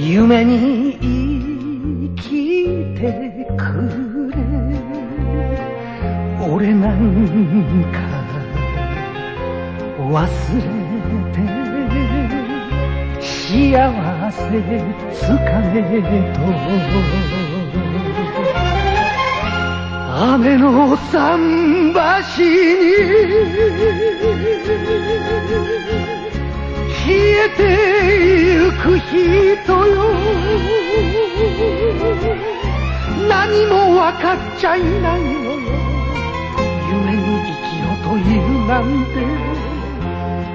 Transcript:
夢に生きてくれ、俺なんか忘れて幸せつかめと。雨の桟橋に消えてゆく人よ、何もわかっちゃいないのよ、夢に生きろというなんて。